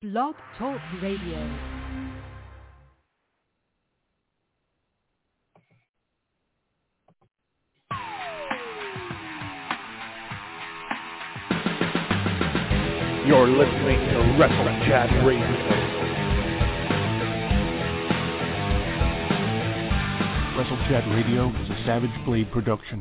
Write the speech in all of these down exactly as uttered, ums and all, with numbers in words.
Blog Talk Radio. You're listening to Wrestle Chat Radio. Wrestle Chat Radio is a Savage Blade production.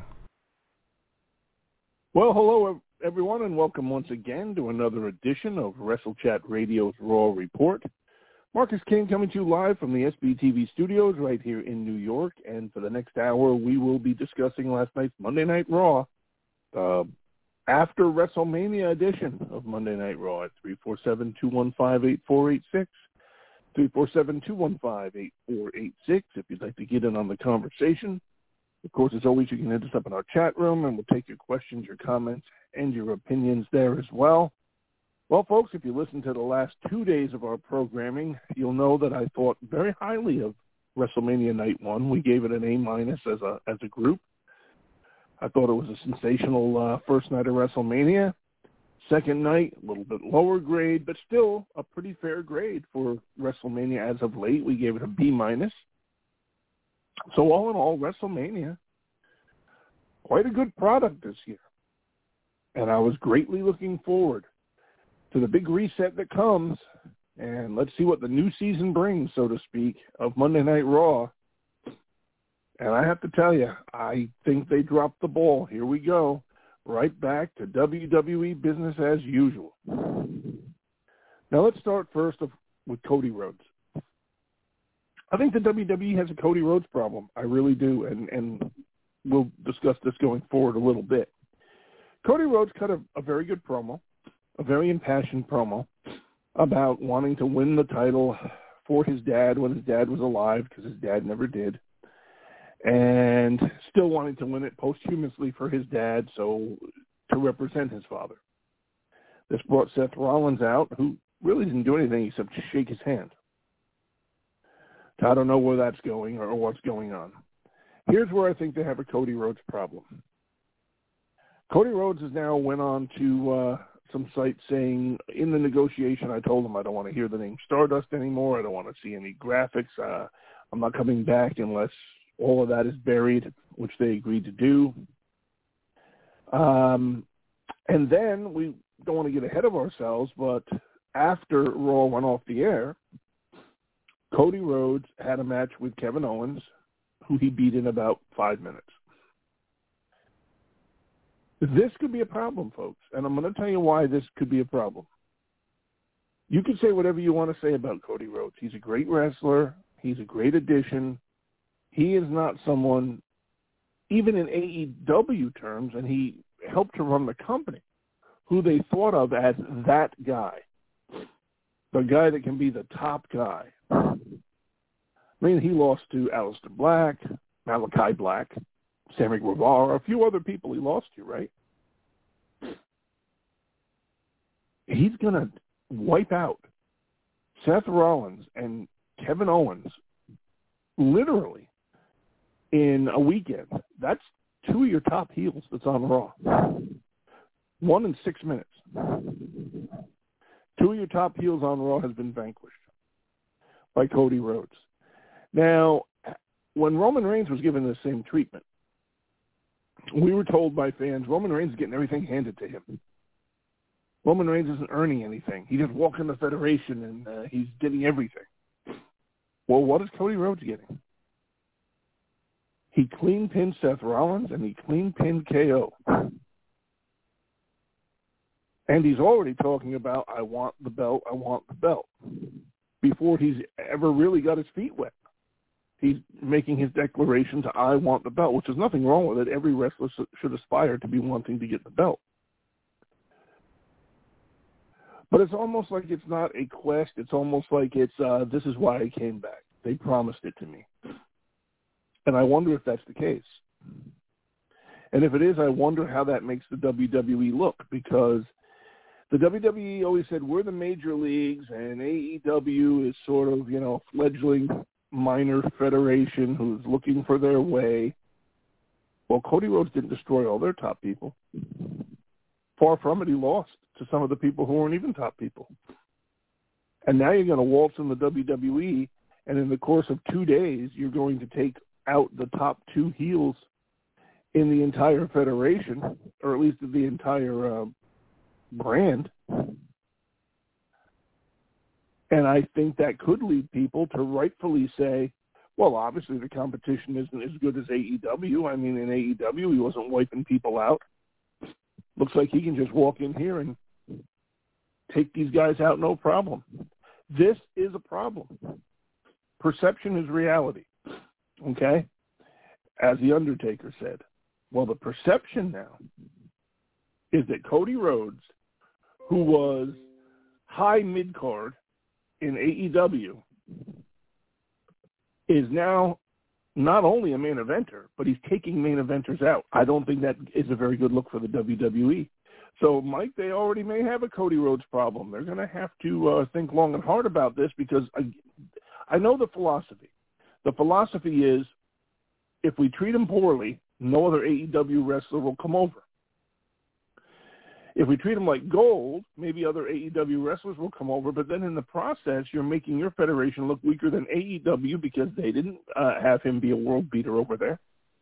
Well, hello everyone, and welcome once again to another edition of Wrestle Chat Radio's Raw Report. Marcus King coming to you live from the S B T V studios right here in New York, and for the next hour we will be discussing last night's Monday Night Raw, uh, after WrestleMania edition of Monday Night Raw at three four seven, two one five, eight four eight six, three four seven, two one five, eight four eight six if you'd like to get in on the conversation. Of course, as always, you can hit us up in our chat room, and we'll take your questions, your comments, and your opinions there as well. Well, folks, if you listen to the last two days of our programming, you'll know that I thought very highly of WrestleMania Night one. We gave it an A-minus as a as a group. I thought it was a sensational uh, first night of WrestleMania. Second night, a little bit lower grade, but still a pretty fair grade for WrestleMania as of late. We gave it a B-minus. So all in all, WrestleMania, quite a good product this year. And I was greatly looking forward to the big reset that comes. And let's see what the new season brings, so to speak, of Monday Night Raw. And I have to tell you, I think they dropped the ball. Here we go. Right back to W W E business as usual. Now let's start first with Cody Rhodes. I think the W W E has a Cody Rhodes problem. I really do, and, and we'll discuss this going forward a little bit. Cody Rhodes cut a, a very good promo, a very impassioned promo about wanting to win the title for his dad when his dad was alive, because his dad never did, and still wanting to win it posthumously for his dad, so to represent his father. This brought Seth Rollins out, who really didn't do anything except shake his hand. I don't know where that's going or what's going on. Here's where I think they have a Cody Rhodes problem. Cody Rhodes has now went on to uh, some sites saying, in the negotiation, I told him I don't want to hear the name Stardust anymore. I don't want to see any graphics. Uh, I'm not coming back unless all of that is buried, which they agreed to do. Um, and then we don't want to get ahead of ourselves, but after Raw went off the air, Cody Rhodes had a match with Kevin Owens, who he beat in about five minutes. This could be a problem, folks, and I'm going to tell you why this could be a problem. You can say whatever you want to say about Cody Rhodes. He's a great wrestler. He's a great addition. He is not someone, even in A E W terms, and he helped to run the company, who they thought of as that guy, the guy that can be the top guy. I mean, he lost to Aleister Black, Malachi Black, Sammy Guevara, a few other people he lost to, right? He's going to wipe out Seth Rollins and Kevin Owens literally in a weekend. That's two of your top heels that's on Raw. One in six minutes. Two of your top heels on Raw has been vanquished by Cody Rhodes. Now, when Roman Reigns was given the same treatment, we were told by fans, Roman Reigns is getting everything handed to him. Roman Reigns isn't earning anything. He just walks in the Federation and uh, he's getting everything. Well, what is Cody Rhodes getting? He clean pinned Seth Rollins and he clean pinned K O. And he's already talking about, I want the belt, I want the belt, before he's ever really got his feet wet. He's making his declaration to, I want the belt, which is nothing wrong with it. Every wrestler should aspire to be wanting to get the belt. But it's almost like it's not a quest. It's almost like it's, uh, this is why I came back. They promised it to me. And I wonder if that's the case. And if it is, I wonder how that makes the W W E look, because the W W E always said, we're the major leagues, and A E W is sort of, you know, fledgling minor federation who's looking for their way. Well, Cody Rhodes didn't destroy all their top people. Far from it, he lost to some of the people who weren't even top people. And now you're going to waltz in the W W E, and in the course of two days, you're going to take out the top two heels in the entire federation, or at least the entire uh, brand. And I think that could lead people to rightfully say, well, obviously the competition isn't as good as A E W. I mean, in A E W, he wasn't wiping people out. Looks like he can just walk in here and take these guys out no problem. This is a problem. Perception is reality, okay? As The Undertaker said. Well, the perception now is that Cody Rhodes, who was high mid-card in A E W, is now not only a main eventer, but he's taking main eventers out. I don't think that is a very good look for the W W E. So, Mike, they already may have a Cody Rhodes problem. They're going to have to uh, think long and hard about this because I, I know the philosophy. The philosophy is if we treat him poorly, no other A E W wrestler will come over. If we treat him like gold, maybe other A E W wrestlers will come over, but then in the process, you're making your federation look weaker than A E W because they didn't uh, have him be a world beater over there.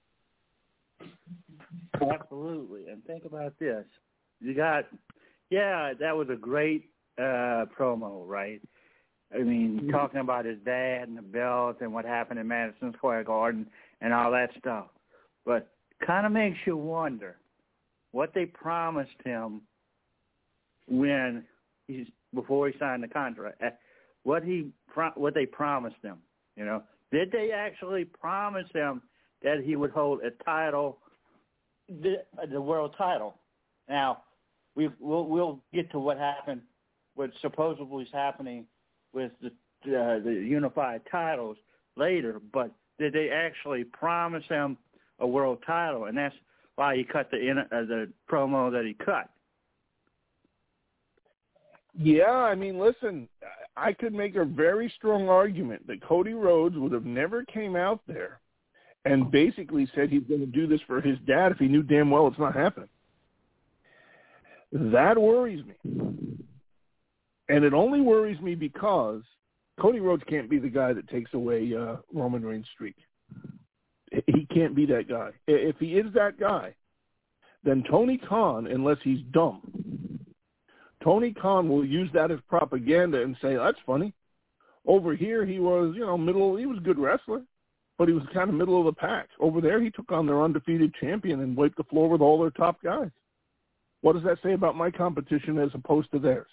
Absolutely. And think about this. You got, yeah, that was a great uh, promo, right? I mean, mm-hmm. talking about his dad and the belt and what happened in Madison Square Garden and all that stuff. But kind of makes you wonder what they promised him when he's before he signed the contract. What he what they promised him, you know? Did they actually promise him that he would hold a title, the, the world title? Now, we we'll, we'll get to what happened, what supposedly is happening with the uh, the unified titles later. But did they actually promise him a world title? And that's why he cut the uh, the promo that he cut. Yeah, I mean, listen, I could make a very strong argument that Cody Rhodes would have never came out there and basically said he's going to do this for his dad if he knew damn well it's not happening. That worries me. And it only worries me because Cody Rhodes can't be the guy that takes away uh, Roman Reigns' streak. He can't be that guy. If he is that guy, then Tony Khan, unless he's dumb, Tony Khan will use that as propaganda and say, that's funny. Over here, he was, you know, middle, he was a good wrestler, but he was kind of middle of the pack. Over there, he took on their undefeated champion and wiped the floor with all their top guys. What does that say about my competition as opposed to theirs?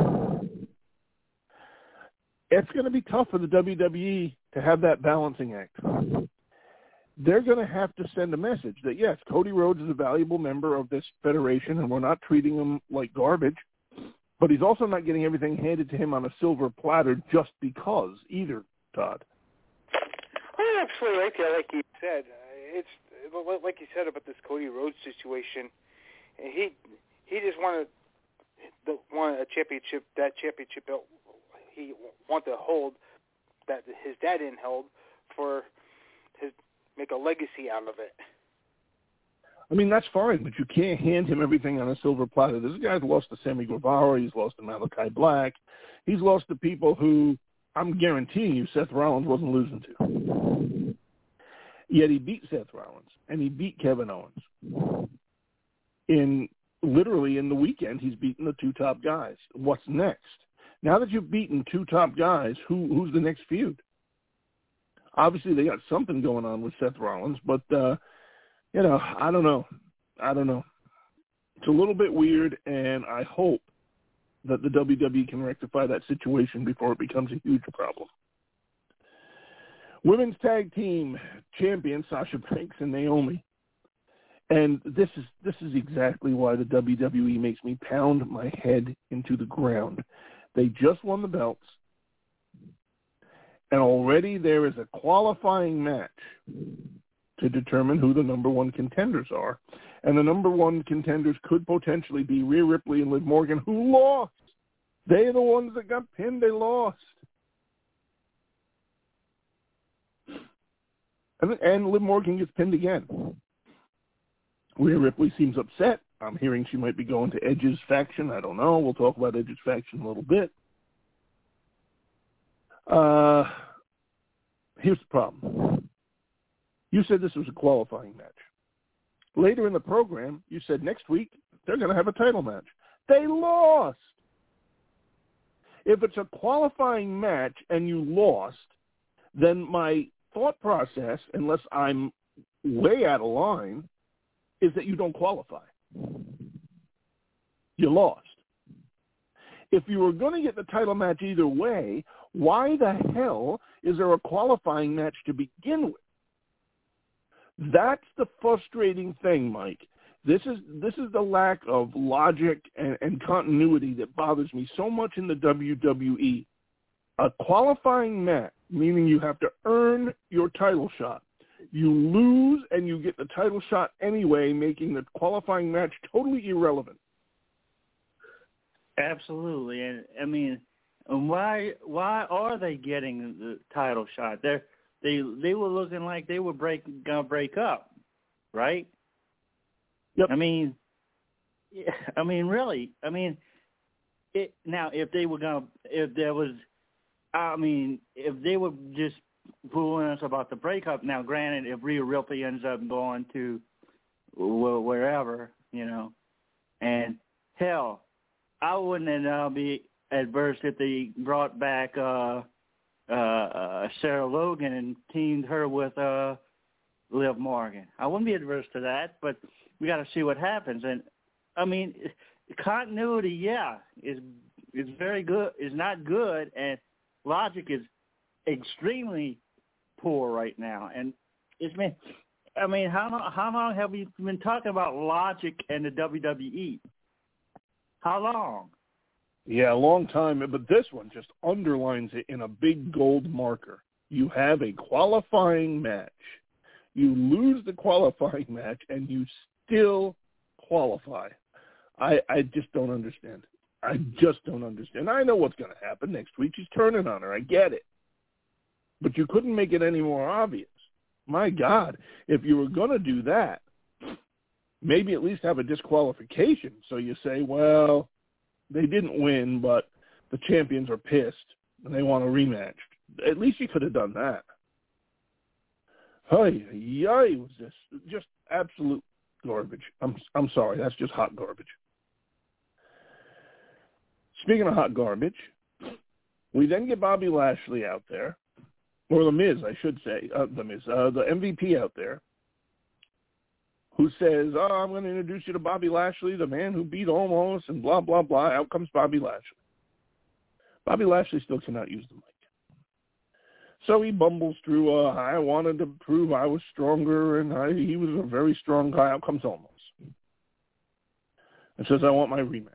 It's going to be tough for the W W E to have that balancing act. They're going to have to send a message that, yes, Cody Rhodes is a valuable member of this federation, and we're not treating him like garbage, but he's also not getting everything handed to him on a silver platter just because either, Todd. Well, absolutely right there, like you said. It's like you said about this Cody Rhodes situation. He he just wanted the wanted a championship, that championship belt he wanted to hold that his dad didn't hold for his make a legacy out of it. I mean, that's fine, but you can't hand him everything on a silver platter. This guy's lost to Sammy Guevara. He's lost to Malachi Black. He's lost to people who I'm guaranteeing you Seth Rollins wasn't losing to. Yet he beat Seth Rollins, and he beat Kevin Owens. In literally in the weekend, he's beaten the two top guys. What's next? Now that you've beaten two top guys, who who's the next feud? Obviously, they got something going on with Seth Rollins, but, uh, you know, I don't know. I don't know. It's a little bit weird, and I hope that the W W E can rectify that situation before it becomes a huge problem. Women's Tag Team champions Sasha Banks and Naomi. And this is this is exactly why the W W E makes me pound my head into the ground. They just won the belts, and already there is a qualifying match to determine who the number one contenders are. And the number one contenders could potentially be Rhea Ripley and Liv Morgan, who lost. They're the ones that got pinned. They lost. And, and Liv Morgan gets pinned again. Rhea Ripley seems upset. I'm hearing she might be going to Edge's faction. I don't know. We'll talk about Edge's faction a little bit. Uh, here's the problem. You said this was a qualifying match. Later in the program, you said next week they're going to have a title match. They lost. If it's a qualifying match and you lost, then my thought process, unless I'm way out of line, is that you don't qualify. You lost. If you were going to get the title match either way, why the hell is there a qualifying match to begin with? That's the frustrating thing, Mike. This is this is the lack of logic and, and continuity that bothers me so much in the W W E. A qualifying match, meaning you have to earn your title shot. You lose and you get the title shot anyway, making the qualifying match totally irrelevant. Absolutely, and I mean, why why are they getting the title shot? They're They they were looking like they were break gonna break up, right? Yep. I mean, yeah, I mean, really, I mean, it, now if they were gonna, if there was, I mean, if they were just fooling us about the breakup. Now, granted, if Rhea Ripley ends up going to wherever, you know, and hell, I wouldn't uh, be adverse if they brought back. Uh, Uh, uh, Sarah Logan and teamed her with uh, Liv Morgan. I wouldn't be adverse to that, but we got to see what happens. And I mean, continuity, yeah, is is very good. Is not good, and logic is extremely poor right now. And it's been, I mean, how long how long have we been talking about logic and the W W E? How long? Yeah, a long time, but this one just underlines it in a big gold marker. You have a qualifying match. You lose the qualifying match, and you still qualify. I, I just don't understand. I just don't understand. I know what's going to happen next week. She's turning on her. I get it. But you couldn't make it any more obvious. My God, if you were going to do that, maybe at least have a disqualification. So you say, well, they didn't win, but the champions are pissed, and they want a rematch. At least you could have done that. Hey, yay, was this just absolute garbage. I'm I'm sorry, that's just hot garbage. Speaking of hot garbage, we then get Bobby Lashley out there, or The Miz, I should say, uh, The Miz, uh, the M V P out there, who says, oh, I'm going to introduce you to Bobby Lashley, the man who beat Omos, and blah, blah, blah. Out comes Bobby Lashley. Bobby Lashley still cannot use the mic. So he bumbles through, uh, I wanted to prove I was stronger, and I, he was a very strong guy. Out comes Omos. And says, I want my rematch.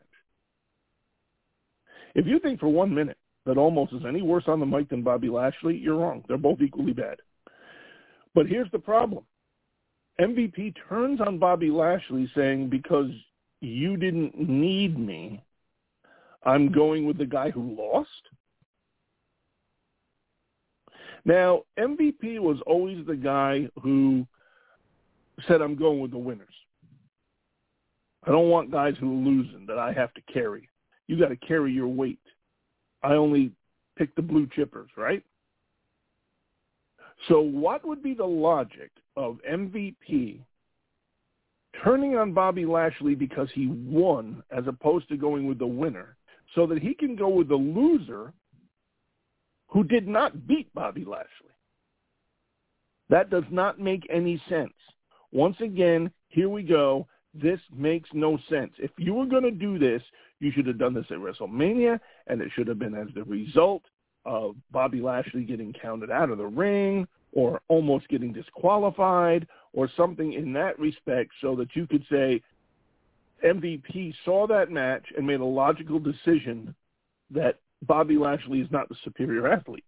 If you think for one minute that Omos is any worse on the mic than Bobby Lashley, you're wrong. They're both equally bad. But here's the problem. M V P turns on Bobby Lashley saying, because you didn't need me, I'm going with the guy who lost? Now, M V P was always the guy who said, I'm going with the winners. I don't want guys who are losing that I have to carry. You got to carry your weight. I only pick the blue chippers, right? So what would be the logic of M V P turning on Bobby Lashley because he won as opposed to going with the winner so that he can go with the loser who did not beat Bobby Lashley? That does not make any sense. Once again, here we go. This makes no sense. If you were going to do this, you should have done this at WrestleMania, and it should have been as the result of Bobby Lashley getting counted out of the ring or almost getting disqualified or something in that respect so that you could say M V P saw that match and made a logical decision that Bobby Lashley is not the superior athlete.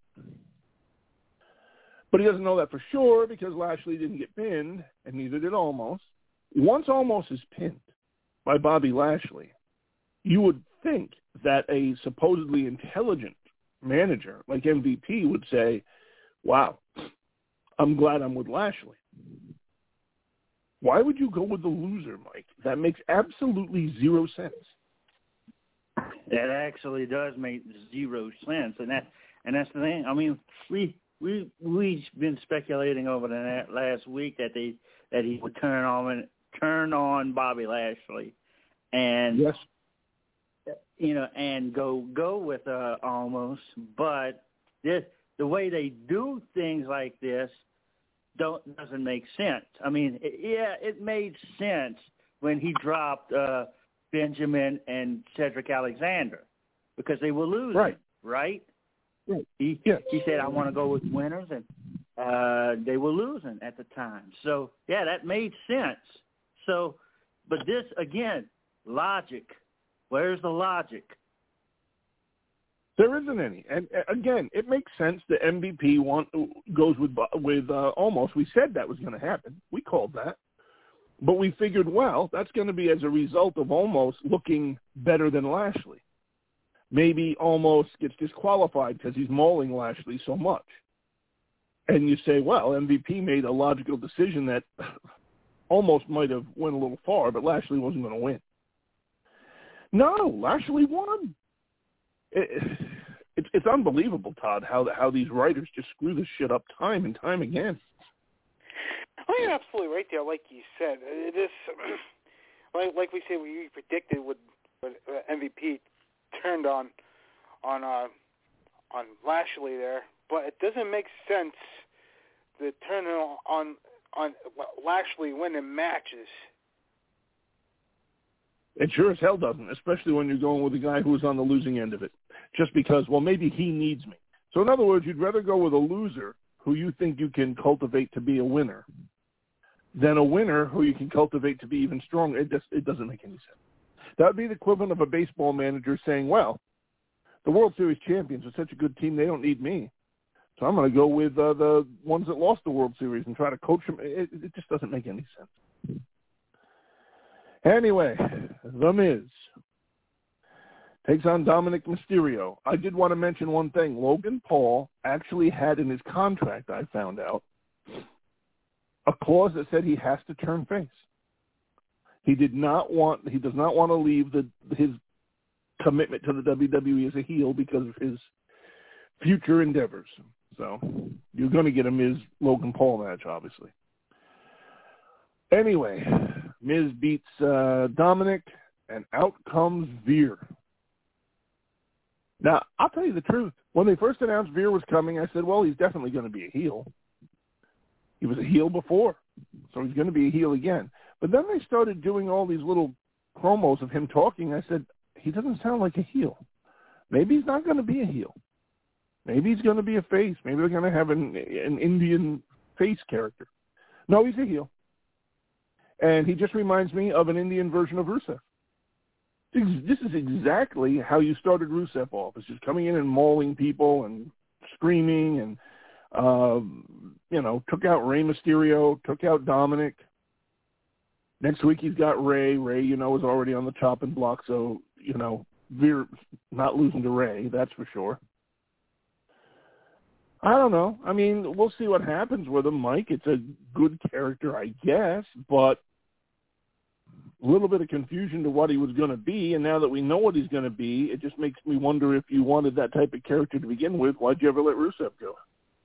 But he doesn't know that for sure because Lashley didn't get pinned, and neither did Omos. Once Omos is pinned by Bobby Lashley, you would think that a supposedly intelligent manager like M V P would say, wow, I'm glad I'm with Lashley. Why would you go with the loser, Mike? That makes absolutely zero sense. That actually does make zero sense. And that, And that's the thing. I mean, we we we've been speculating over the last week that they that he would turn on turn on Bobby Lashley, and yes, you know, and go go with uh, Almost. But this the way they do things like this don't doesn't make sense. I mean, it, yeah, it made sense when he dropped uh, Benjamin and Cedric Alexander because they were losing, right? Right. Right. He yeah. he said, "I want to go with winners," and uh, they were losing at the time. So yeah, that made sense. So, but this again, logic. Where's the logic? There isn't any. And uh, again, it makes sense that M V P want, goes with with uh, Almost. We said that was going to happen. We called that. But we figured, well, that's going to be as a result of Almost looking better than Lashley. Maybe Almost gets disqualified because he's mauling Lashley so much. And you say, well, M V P made a logical decision that Almost might have went a little far, but Lashley wasn't going to win. No, Lashley won. It, it, it's unbelievable, Todd, how how these writers just screw this shit up time and time again. Oh, you're absolutely right there. Like you said, it is like like we said, we predicted with, with M V P turned on on uh, on Lashley there, but it doesn't make sense to turn on on, on Lashley winning matches. It sure as hell doesn't, especially when you're going with a guy who's on the losing end of it, just because, well, maybe he needs me. So in other words, you'd rather go with a loser who you think you can cultivate to be a winner than a winner who you can cultivate to be even stronger. It just it doesn't make any sense. That would be the equivalent of a baseball manager saying, well, the World Series champions are such a good team, they don't need me. So I'm going to go with uh, the ones that lost the World Series and try to coach them. It, it just doesn't make any sense. Anyway, The Miz takes on Dominic Mysterio. I did want to mention one thing. Logan Paul actually had in his contract, I found out, a clause that said he has to turn face. He did not want, he does not want to leave the his commitment to the W W E as a heel because of his future endeavors. So you're going to get a Miz Logan Paul match, obviously. Anyway, Miz beats uh, Dominic, and out comes Veer. Now, I'll tell you the truth. When they first announced Veer was coming, I said, well, he's definitely going to be a heel. He was a heel before, so he's going to be a heel again. But then they started doing all these little promos of him talking. I said, he doesn't sound like a heel. Maybe he's not going to be a heel. Maybe he's going to be a face. Maybe they're going to have an, an Indian face character. No, he's a heel. And he just reminds me of an Indian version of Rusev. This is exactly how you started Rusev off. It's just coming in and mauling people and screaming and, uh, you know, took out Rey Mysterio, took out Dominic. Next week he's got Ray. Ray, you know, is already on the chopping block, so, you know, Veer not losing to Ray, that's for sure. I don't know. I mean, we'll see what happens with him, Mike. It's a good character, I guess, but a little bit of confusion to what he was going to be, and now that we know what he's going to be, it just makes me wonder if you wanted that type of character to begin with, why'd you ever let Rusev go?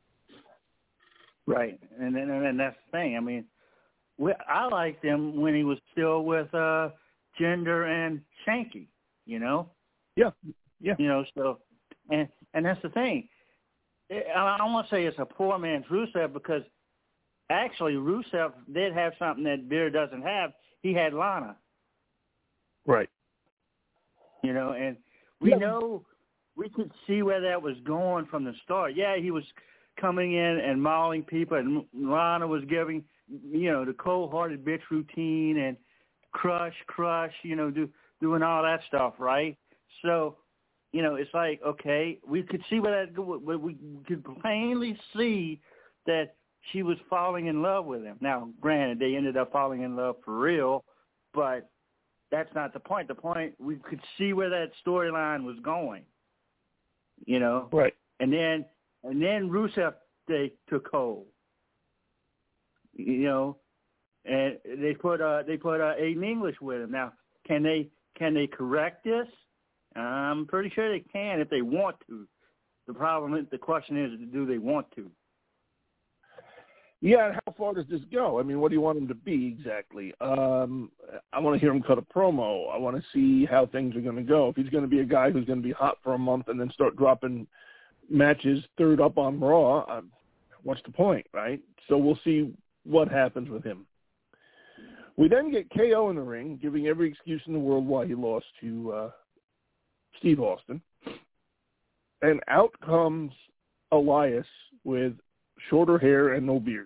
Right, and and, and that's the thing. I mean, we, I liked him when he was still with uh, Jinder and Shanky, you know? Yeah, yeah. You know, so, and, and that's the thing. I don't want to say it's a poor man's Rusev because actually Rusev did have something that Veer doesn't have. He had Lana. Right. You know, and we yeah. know, we could see where that was going from the start. Yeah, he was coming in and mauling people, and Lana was giving, you know, the cold-hearted bitch routine and crush, crush, you know, do, doing all that stuff, right? So, you know, it's like, okay, we could see where that, we could plainly see that she was falling in love with him. Now, granted, they ended up falling in love for real, but that's not the point. The point, we could see where that storyline was going, you know? Right. And then, and then Rusev, they took hold, you know, and they put, uh, they put uh, Aiden English with him. Now, can they, can they correct this? I'm pretty sure they can if they want to. The problem is, the question is, do they want to? Yeah, and how far does this go? I mean, what do you want him to be exactly? Um, I want to hear him cut a promo. I want to see how things are going to go. If he's going to be a guy who's going to be hot for a month and then start dropping matches third up on Raw, um, what's the point, right? So we'll see what happens with him. We then get K O in the ring, giving every excuse in the world why he lost to uh, Steve Austin. And out comes Elias with shorter hair and no beard.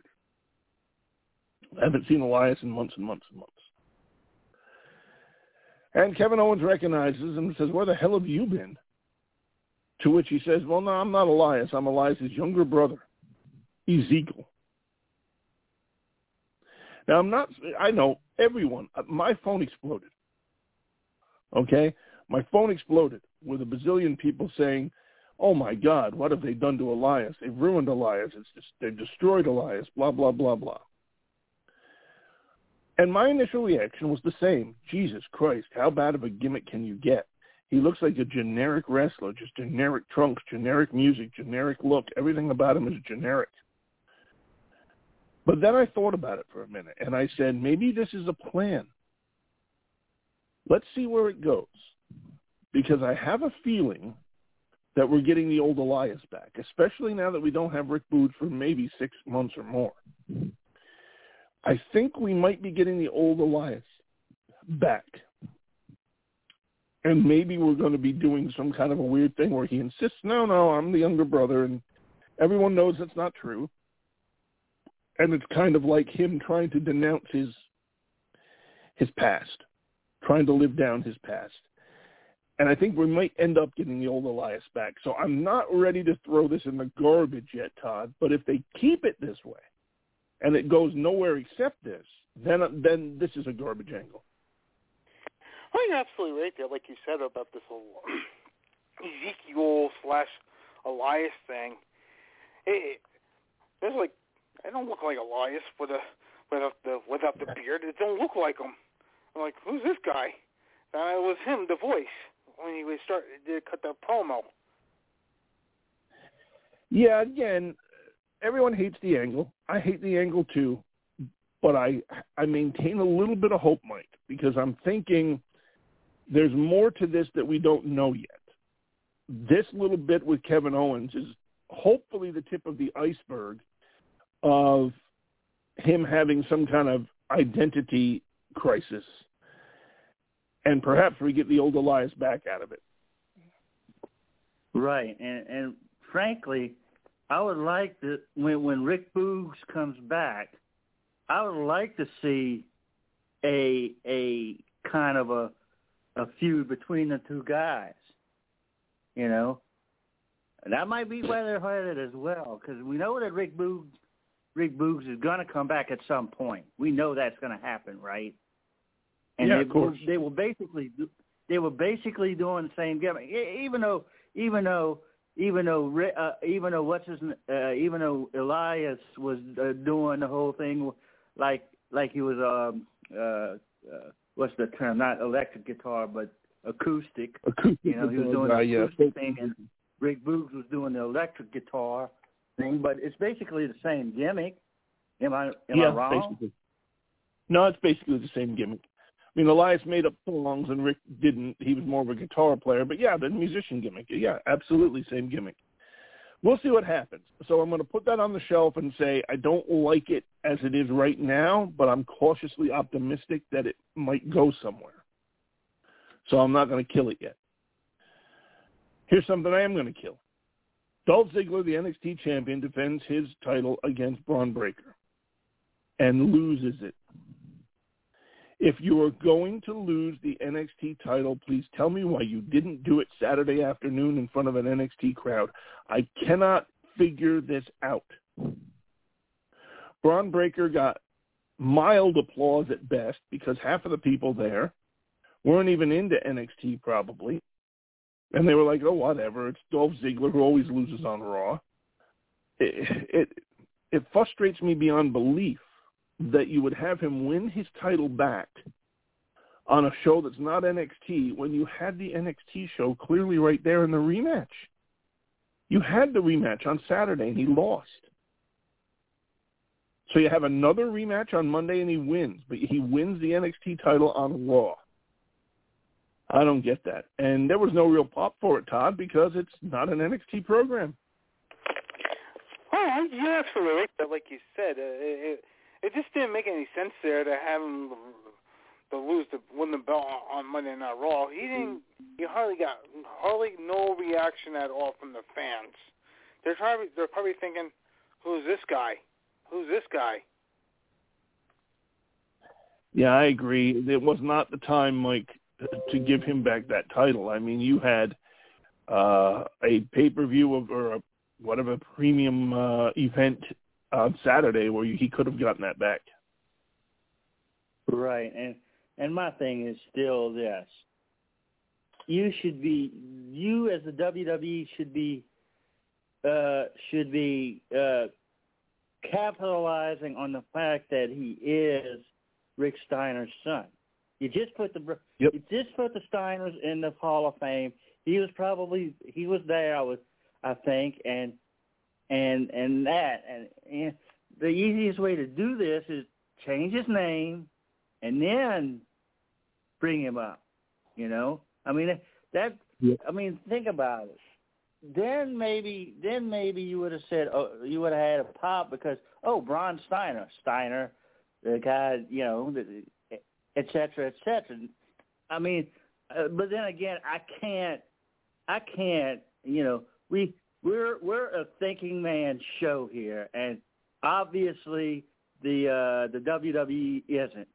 I haven't seen Elias in months and months and months. And Kevin Owens recognizes him and says, where the hell have you been? To which he says, well, no, I'm not Elias. I'm Elias's younger brother, Ezekiel. Now, I'm not, I know everyone, my phone exploded. Okay? My phone exploded with a bazillion people saying, oh, my God, what have they done to Elias? They've ruined Elias. It's just, they've destroyed Elias, blah, blah, blah, blah. And my initial reaction was the same. Jesus Christ, how bad of a gimmick can you get? He looks like a generic wrestler, just generic trunks, generic music, generic look. Everything about him is generic. But then I thought about it for a minute, and I said, maybe this is a plan. Let's see where it goes. Because I have a feeling that we're getting the old Elias back, especially now that we don't have Rick Boogs for maybe six months or more. I think we might be getting the old Elias back. And maybe we're going to be doing some kind of a weird thing where he insists, no, no, I'm the younger brother, and everyone knows that's not true. And it's kind of like him trying to denounce his his past, trying to live down his past. And I think we might end up getting the old Elias back. So I'm not ready to throw this in the garbage yet, Todd. But if they keep it this way, and it goes nowhere except this, then then this is a garbage angle. Well, you're absolutely right there, like you said about this whole Ezekiel slash Elias thing. It, there's like, I don't look like Elias with a without the without the beard. It don't look like him. I'm like, who's this guy? And it was him, the voice, when he was start did cut that promo. Yeah, again, everyone hates the angle. I hate the angle too, but I I maintain a little bit of hope, Mike, because I'm thinking there's more to this that we don't know yet. This little bit with Kevin Owens is hopefully the tip of the iceberg of him having some kind of identity crisis. And perhaps we get the old Elias back out of it. Right. And, and frankly, I would like to, when, when Rick Boogs comes back, I would like to see a a kind of a a feud between the two guys, you know. And that might be why they're headed as well, because we know that Rick Boogs, Rick Boogs is going to come back at some point. We know that's going to happen, right? And yeah, they, of course. They were basically they were basically doing the same gimmick, even though even though even though uh, even though what's his uh, even though Elias was uh, doing the whole thing like like he was um uh, uh what's the term, not electric guitar but acoustic. Acoustic. You know, he was doing uh, the yeah. acoustic thing, and Rick Boogs was doing the electric guitar thing. But it's basically the same gimmick. Am I am yeah, I wrong? Basically. No, it's basically the same gimmick. I mean, Elias made up songs and Rick didn't. He was more of a guitar player. But, yeah, the musician gimmick. Yeah, absolutely same gimmick. We'll see what happens. So I'm going to put that on the shelf and say I don't like it as it is right now, but I'm cautiously optimistic that it might go somewhere. So I'm not going to kill it yet. Here's something I am going to kill. Dolph Ziggler, the N X T champion, defends his title against Braun Breaker and loses it. If you are going to lose the N X T title, please tell me why you didn't do it Saturday afternoon in front of an N X T crowd. I cannot figure this out. Braun Breaker got mild applause at best because half of the people there weren't even into N X T probably. And they were like, oh, whatever. It's Dolph Ziggler who always loses on Raw. It, it, it frustrates me beyond belief that you would have him win his title back on a show that's not N X T when you had the N X T show clearly right there in the rematch. You had the rematch on Saturday, and he lost. So you have another rematch on Monday, and he wins. But he wins the N X T title on Raw. I don't get that. And there was no real pop for it, Todd, because it's not an N X T program. Well, you're absolutely right. But like you said, uh, it, it just didn't make any sense there to have him to lose the win the belt on Monday Night Raw. He didn't. You hardly got hardly no reaction at all from the fans. They're probably they're probably thinking, "Who's this guy? Who's this guy?" Yeah, I agree. It was not the time, Mike, to give him back that title. I mean, you had uh, a pay-per-view of, or a, whatever premium uh, event on Saturday where you, he could have gotten that back. Right, and and my thing is still this: you should be, you as the W W E should be, uh, should be uh, capitalizing on the fact that he is Rick Steiner's son. You just put the yep. you just put the Steiners in the Hall of Fame. He was probably he was there. I was I think and and and that and, and the easiest way to do this is change his name and then bring him up. You know, I mean that. Yep. I mean, think about it. Then maybe then maybe you would have said oh, you would have had a pop because oh Braun Steiner Steiner the guy you know. The, et cetera, et cetera. I mean, uh, but then again, I can't, I can't, you know, we, we're, we're a thinking man show here, and obviously the, uh, the W W E isn't.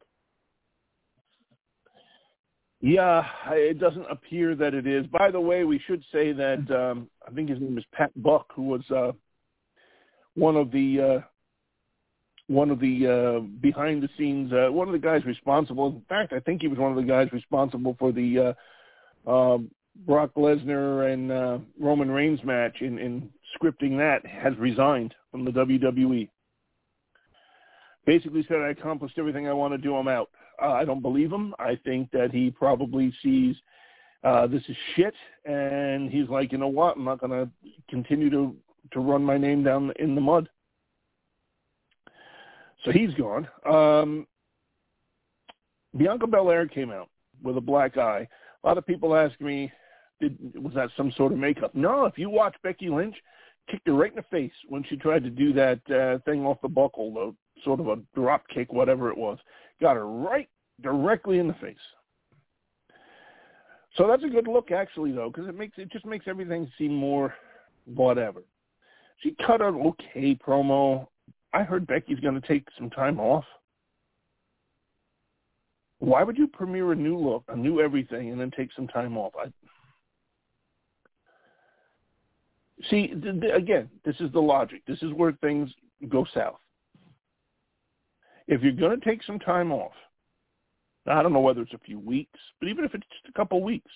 Yeah, it doesn't appear that it is. By the way, we should say that, um, I think his name is Pat Buck, who was, uh, one of the, uh, one of the uh, behind-the-scenes, uh, one of the guys responsible. In fact, I think he was one of the guys responsible for the uh, uh, Brock Lesnar and uh, Roman Reigns match in, in scripting that, has resigned from the W W E. Basically said, I accomplished everything I want to do, I'm out. Uh, I don't believe him. I think that he probably sees uh, this is shit, and he's like, you know what, I'm not going to continue to, to run my name down in the mud. So he's gone. Um, Bianca Belair came out with a black eye. A lot of people ask me, did, was that some sort of makeup? No, if you watch Becky Lynch, kicked her right in the face when she tried to do that uh, thing off the buckle, the sort of a drop kick, whatever it was. Got her right directly in the face. So that's a good look, actually, though, because it makes it just makes everything seem more whatever. She cut an okay promo. I heard Becky's going to take some time off. Why would you premiere a new look, a new everything, and then take some time off? I... See, th- th- again, this is the logic. This is where things go south. If you're going to take some time off, I don't know whether it's a few weeks, but even if it's just a couple weeks,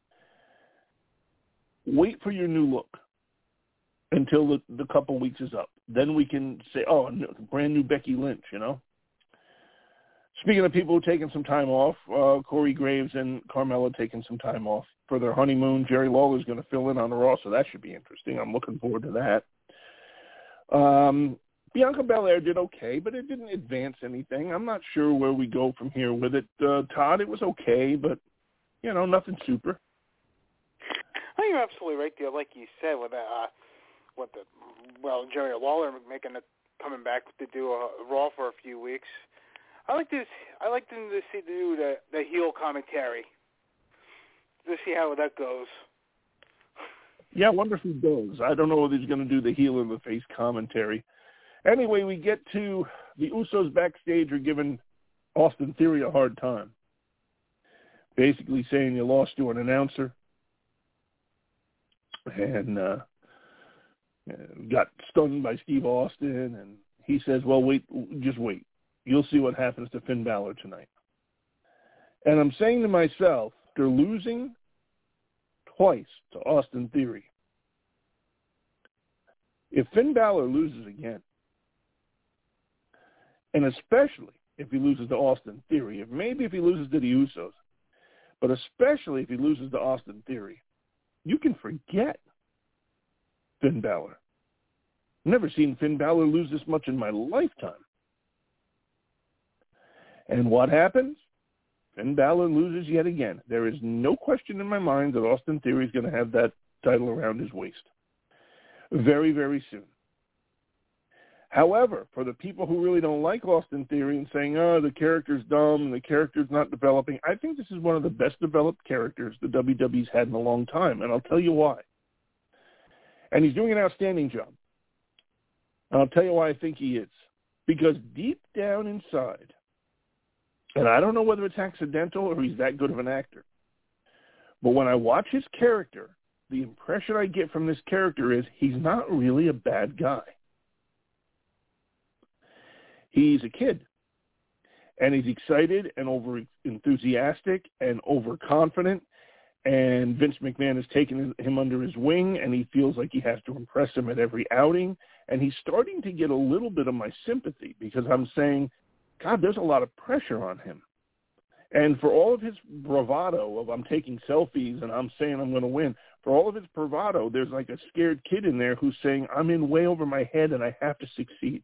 wait for your new look until the, the couple weeks is up. Then we can say, oh, a brand new Becky Lynch, you know. Speaking of people who are taking some time off, uh, Corey Graves and Carmella taking some time off for their honeymoon. Jerry Lawler's going to fill in on the Raw, so that should be interesting. I'm looking forward to that. Um, Bianca Belair did okay, but it didn't advance anything. I'm not sure where we go from here with it. Uh, Todd, it was okay, but, you know, nothing super. Oh, you're absolutely right there. Like you said, with uh, what the well, Jerry Lawler making it, coming back to do a Raw for a few weeks. I like this. I like them to see do the the heel commentary. To see how that goes. Yeah, I wonder if he does. I don't know whether he's going to do the heel or the face commentary. Anyway, we get to the Usos backstage are giving Austin Theory a hard time. Basically saying you lost to an announcer and uh, got stunned by Steve Austin. And he says, well, wait, just wait. You'll see what happens to Finn Balor tonight. And I'm saying to myself, they're losing twice to Austin Theory. If Finn Balor loses again, and especially if he loses to Austin Theory, if maybe if he loses to the Usos, but especially if he loses to Austin Theory, you can forget. Finn Balor. I've never seen Finn Balor lose this much in my lifetime. And what happens? Finn Balor loses yet again. There is no question in my mind that Austin Theory is going to have that title around his waist very, very soon. However, for the people who really don't like Austin Theory and saying, oh, the character's dumb and the character's not developing, I think this is one of the best developed characters the W W E's had in a long time, and I'll tell you why. And he's doing an outstanding job. And I'll tell you why I think he is. Because deep down inside, and I don't know whether it's accidental or he's that good of an actor, but when I watch his character, the impression I get from this character is he's not really a bad guy. He's a kid, and he's excited and over enthusiastic and overconfident, and Vince McMahon has taken him under his wing, and he feels like he has to impress him at every outing, and he's starting to get a little bit of my sympathy because I'm saying, God, there's a lot of pressure on him. And for all of his bravado of I'm taking selfies and I'm saying I'm going to win, for all of his bravado, there's like a scared kid in there who's saying, I'm in way over my head and I have to succeed.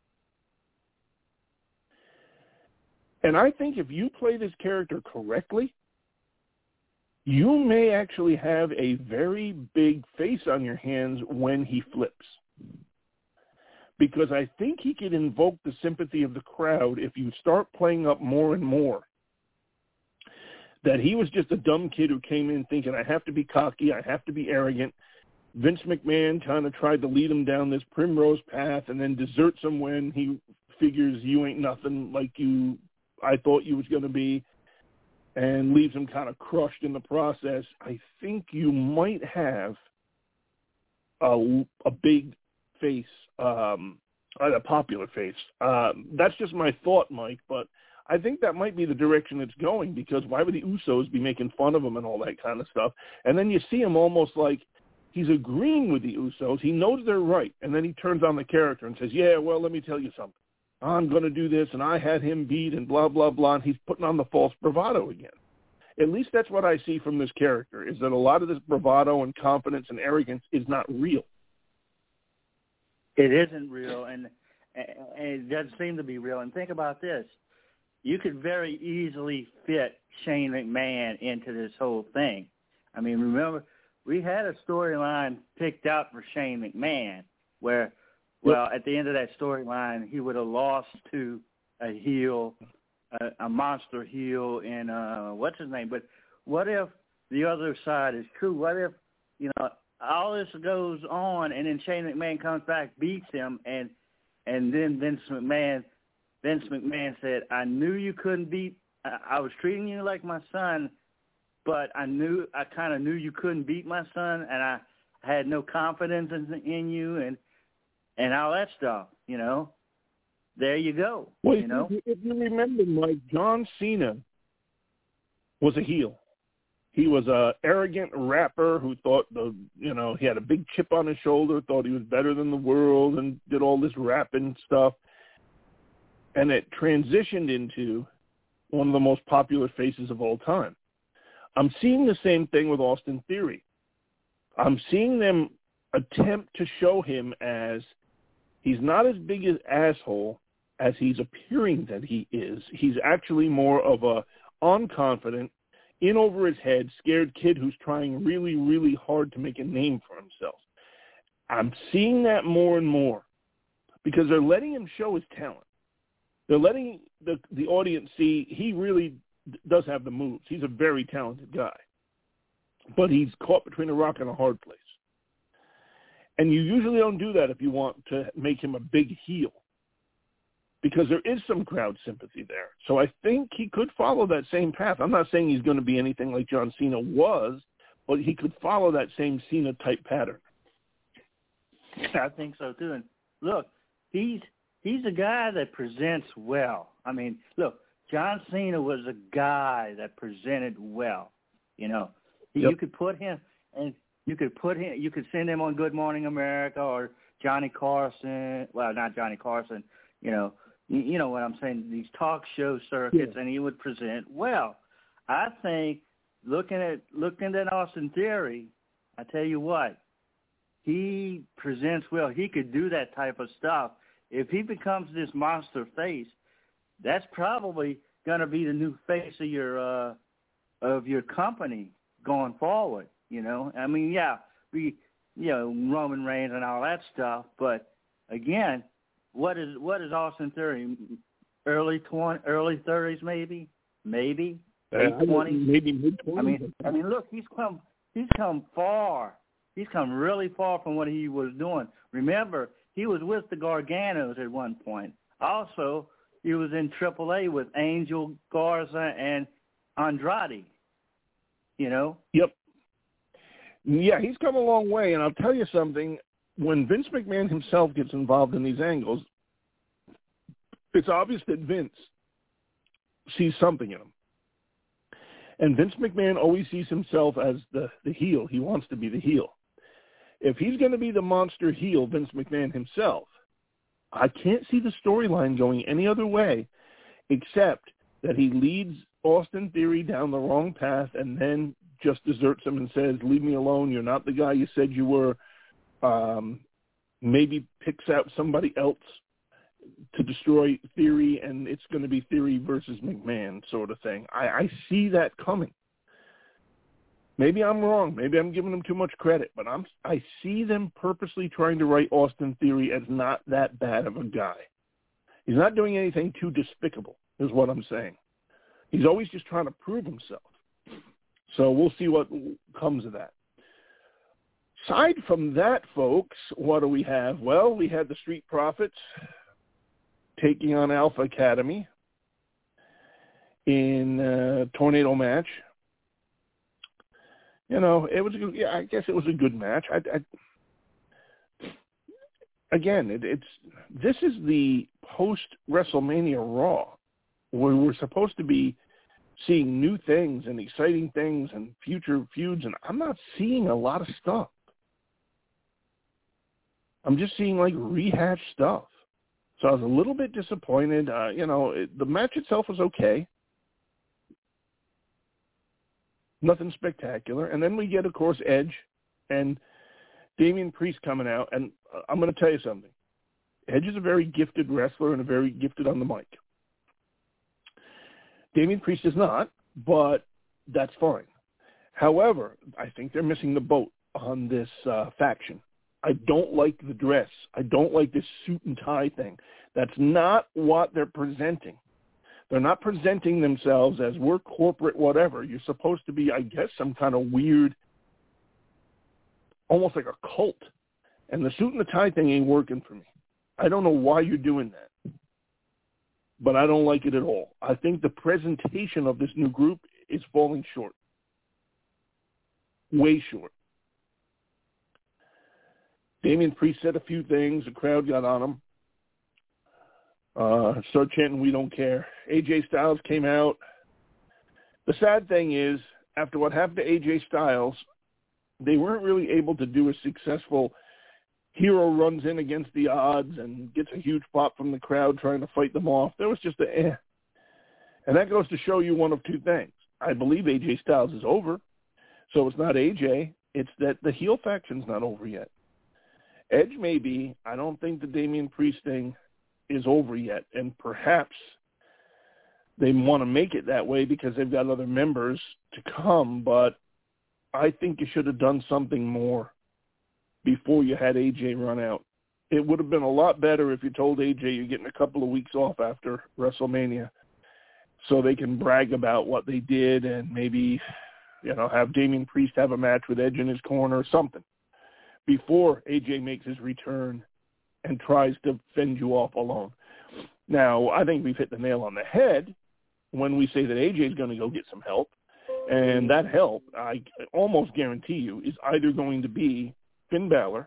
And I think if you play this character correctly, you may actually have a very big face on your hands when he flips. Because I think he could invoke the sympathy of the crowd if you start playing up more and more that he was just a dumb kid who came in thinking, I have to be cocky, I have to be arrogant. Vince McMahon kind of tried to lead him down this primrose path and then deserts him when he figures you ain't nothing like you I thought you was going to be, and leaves him kind of crushed in the process. I think you might have a, a big face, um, a popular face. Uh, that's just my thought, Mike, but I think that might be the direction it's going, because why would the Usos be making fun of him and all that kind of stuff? And then you see him almost like he's agreeing with the Usos. He knows they're right, and then he turns on the character and says, yeah, well, let me tell you something. I'm going to do this, and I had him beat, and blah, blah, blah, and he's putting on the false bravado again. At least that's what I see from this character, is that a lot of this bravado and confidence and arrogance is not real. It isn't real, and, and it doesn't seem to be real. And think about this. You could very easily fit Shane McMahon into this whole thing. I mean, remember, we had a storyline picked out for Shane McMahon where, well, at the end of that storyline, he would have lost to a heel, a, a monster heel in, uh, what's his name? But what if the other side is true? What if, you know, all this goes on and then Shane McMahon comes back, beats him, and and then Vince McMahon, Vince McMahon said, I knew you couldn't beat, I, I was treating you like my son, but I knew, I kind of knew you couldn't beat my son, and I had no confidence in, in you, and and all that stuff, you know. There you go. Well, you know, if you remember, Mike, John Cena was a heel. He was a arrogant rapper who thought the, you know, he had a big chip on his shoulder, thought he was better than the world, and did all this rapping stuff. And it transitioned into one of the most popular faces of all time. I'm seeing the same thing with Austin Theory. I'm seeing them attempt to show him as he's not as big an asshole as he's appearing that he is. He's actually more of a unconfident, in over his head, scared kid who's trying really, really hard to make a name for himself. I'm seeing that more and more because they're letting him show his talent. They're letting the, the audience see he really does have the moves. He's a very talented guy. But he's caught between a rock and a hard place. And you usually don't do that if you want to make him a big heel, because there is some crowd sympathy there. So I think he could follow that same path. I'm not saying he's going to be anything like John Cena was, but he could follow that same Cena-type pattern. I think so, too. And look, he's he's a guy that presents well. I mean, look, John Cena was a guy that presented well. You know, yep. You could put him and you could put him. You could send him on Good Morning America or Johnny Carson. Well, not Johnny Carson. You know, you, you know what I'm saying. These talk show circuits, yeah. And he would present well. I think looking at looking at Austin Theory, I tell you what, he presents well. He could do that type of stuff. If he becomes this monster face, that's probably going to be the new face of your uh, of your company going forward. You know, I mean, yeah, we, you know, Roman Reigns and all that stuff. But again, what is what is Austin Theory? Early twenty, early thirties, maybe, maybe late twenties, maybe mid twenties. I mean, I mean, look, he's come, he's come far. He's come really far from what he was doing. Remember, he was with the Garganos at one point. Also, he was in triple A with Angel, Garza, and Andrade. You know? Yep. Yeah, he's come a long way, and I'll tell you something. When Vince McMahon himself gets involved in these angles, it's obvious that Vince sees something in him. And Vince McMahon always sees himself as the, the heel. He wants to be the heel. If he's going to be the monster heel, Vince McMahon himself, I can't see the storyline going any other way except that he leads Austin Theory down the wrong path and then just deserts him and says, leave me alone, you're not the guy you said you were. Um, maybe picks out somebody else to destroy Theory, and it's going to be Theory versus McMahon sort of thing. I, I see that coming. Maybe I'm wrong. Maybe I'm giving them too much credit, but I'm I see them purposely trying to write Austin Theory as not that bad of a guy. He's not doing anything too despicable, is what I'm saying. He's always just trying to prove himself. So we'll see what comes of that. Aside from that, folks, what do we have? Well, we had the Street Profits taking on Alpha Academy in a tornado match. You know, it was. A, yeah, I guess it was a good match. I, I, again, it, it's this is the post WrestleMania Raw, where we're supposed to be seeing new things and exciting things and future feuds, and I'm not seeing a lot of stuff. I'm just seeing like rehashed stuff. So I was a little bit disappointed. Uh, you know, it, the match itself was okay. Nothing spectacular. And then we get, of course, Edge and Damian Priest coming out. And I'm going to tell you something. Edge is a very gifted wrestler and a very gifted on the mic. Damian Priest is not, but that's fine. However, I think they're missing the boat on this uh, faction. I don't like the dress. I don't like this suit and tie thing. That's not what they're presenting. They're not presenting themselves as we're corporate whatever. You're supposed to be, I guess, some kind of weird, almost like a cult. And the suit and the tie thing ain't working for me. I don't know why you're doing that. But I don't like it at all. I think the presentation of this new group is falling short. Way short. Damian Priest said a few things. The crowd got on him. Uh, started chanting, "We don't care." A J Styles came out. The sad thing is, after what happened to A J Styles, they weren't really able to do a successful hero runs in against the odds and gets a huge pop from the crowd trying to fight them off. There was just a eh. And that goes to show you one of two things. I believe A J Styles is over, so it's not A J. It's that the heel faction's not over yet. Edge may be. I don't think the Damian Priest thing is over yet, and perhaps they want to make it that way because they've got other members to come, but I think you should have done something more before you had A J run out. It would have been a lot better if you told A J you're getting a couple of weeks off after WrestleMania so they can brag about what they did and maybe, you know, have Damian Priest have a match with Edge in his corner or something before A J makes his return and tries to fend you off alone. Now, I think we've hit the nail on the head when we say that A J is going to go get some help, and that help, I almost guarantee you, is either going to be Finn Balor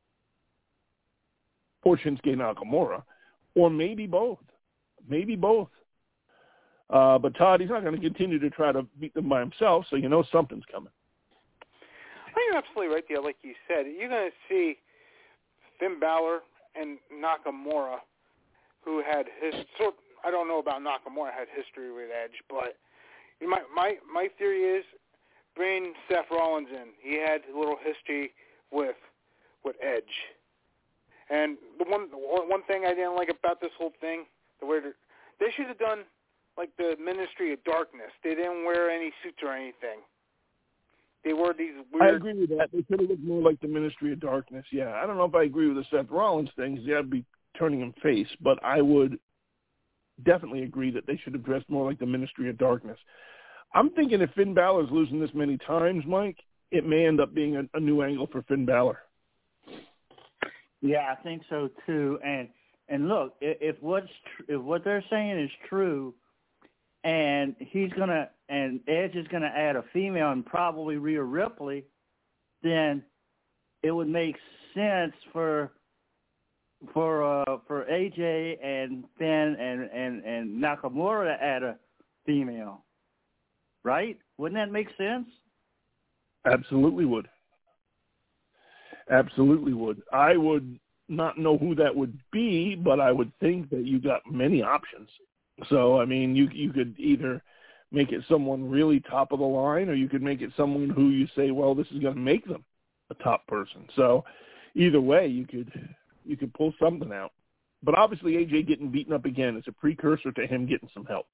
or Shinsuke Nakamura, or maybe both. Maybe both. Uh, but Todd, he's not going to continue to try to beat them by himself, so you know something's coming. You're absolutely right there, like you said. You're going to see Finn Balor and Nakamura, who had his sort. I don't know about Nakamura had history with Edge, but my my my theory is bring Seth Rollins in. He had a little history with with Edge. And the one one thing I didn't like about this whole thing, the way they should have done like the Ministry of Darkness. They didn't wear any suits or anything. They wore these weird... I agree with that. They could have looked more like the Ministry of Darkness, yeah. I don't know if I agree with the Seth Rollins thing, because I'd be turning him face, but I would definitely agree that they should have dressed more like the Ministry of Darkness. I'm thinking if Finn Balor's losing this many times, Mike, it may end up being a, a new angle for Finn Balor. Yeah, I think so too. And and look, if, if what's tr- if what they're saying is true, and he's gonna and Edge is gonna add a female and probably Rhea Ripley, then it would make sense for for uh, for A J and Finn and, and, and Nakamura to add a female, right? Wouldn't that make sense? Absolutely would. Absolutely would. I would not know who that would be, but I would think that you got many options. So, I mean, you you could either make it someone really top of the line, or you could make it someone who you say, well, this is going to make them a top person. So, either way, you could you could pull something out. But obviously, A J getting beaten up again is a precursor to him getting some help.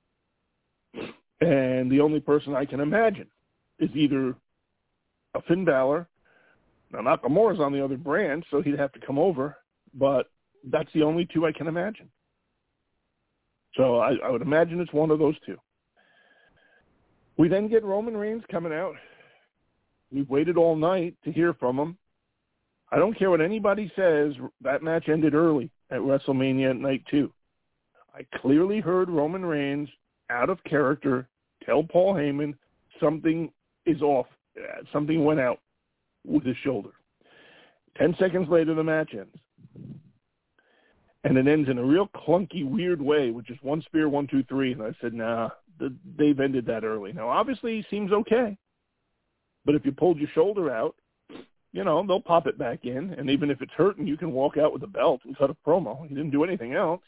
And the only person I can imagine is either a Finn Balor. Now, Nakamura's on the other brand, so he'd have to come over, but that's the only two I can imagine. So I, I would imagine it's one of those two. We then get Roman Reigns coming out. We've waited all night to hear from him. I don't care what anybody says, that match ended early at WrestleMania at night two. I clearly heard Roman Reigns, out of character, tell Paul Heyman something is off. Something went out with his shoulder. Ten seconds later, the match ends. And it ends in a real clunky, weird way with just one spear, one, two, three. And I said, nah, they've ended that early. Now, obviously, he seems okay. But if you pulled your shoulder out, you know, they'll pop it back in. And even if it's hurting, you can walk out with a belt and cut a promo. He didn't do anything else.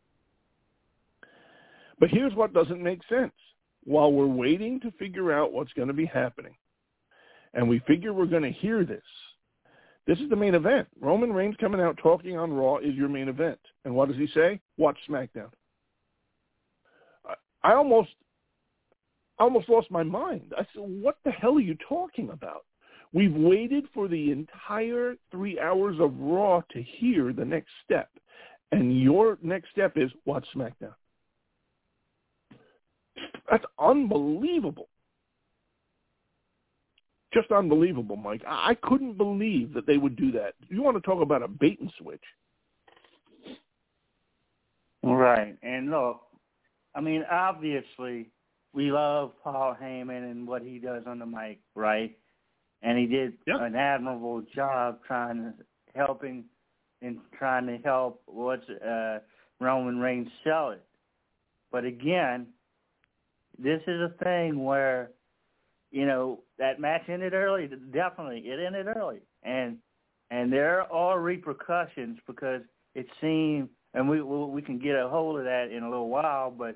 But here's what doesn't make sense. While we're waiting to figure out what's going to be happening, and we figure we're going to hear this, this is the main event. Roman Reigns coming out talking on Raw is your main event. And what does he say? Watch SmackDown. I, I almost I almost lost my mind. I said, what the hell are you talking about? We've waited for the entire three hours of Raw to hear the next step. And your next step is watch SmackDown. That's unbelievable. Just unbelievable, Mike. I couldn't believe that they would do that. You want to talk about a bait and switch. Right. And look, I mean, obviously, we love Paul Heyman and what he does on the mic, right? And he did yep. an admirable job trying to helping and trying to help what's uh, Roman Reigns sell it. But again, this is a thing where, you know, that match ended early. Definitely, it ended early, and and there are repercussions because it seemed, and we we can get a hold of that in a little while, but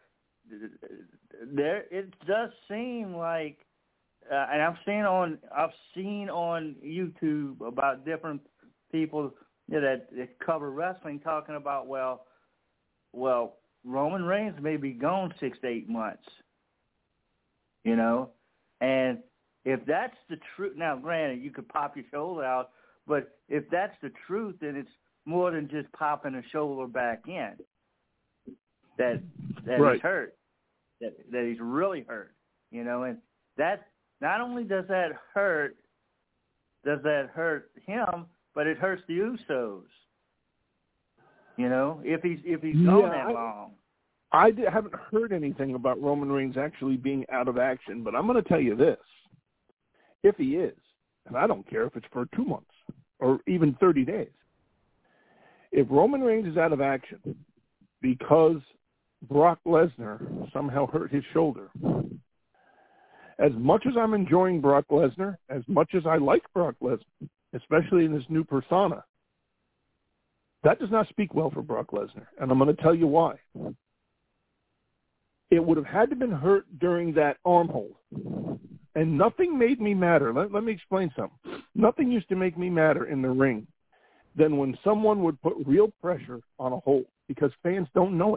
there it does seem like, uh, and I've seen on I've seen on YouTube about different people you know, that, that cover wrestling talking about well, well Roman Reigns may be gone six to eight months, you know. And if that's the truth, now granted, you could pop your shoulder out, but if that's the truth, then it's more than just popping a shoulder back in. That that right. he's hurt, that that he's really hurt, you know. And that not only does that hurt, does that hurt him, but it hurts the Usos. You know, if he's if he's yeah, gone that I, long. I haven't heard anything about Roman Reigns actually being out of action, but I'm going to tell you this. If he is, and I don't care if it's for two months or even thirty days, if Roman Reigns is out of action because Brock Lesnar somehow hurt his shoulder, as much as I'm enjoying Brock Lesnar, as much as I like Brock Lesnar, especially in his new persona, that does not speak well for Brock Lesnar, and I'm going to tell you why. It would have had to have been hurt during that arm hold. And nothing made me madder. Let, let me explain something. Nothing used to make me madder in the ring than when someone would put real pressure on a hold, because fans don't know it.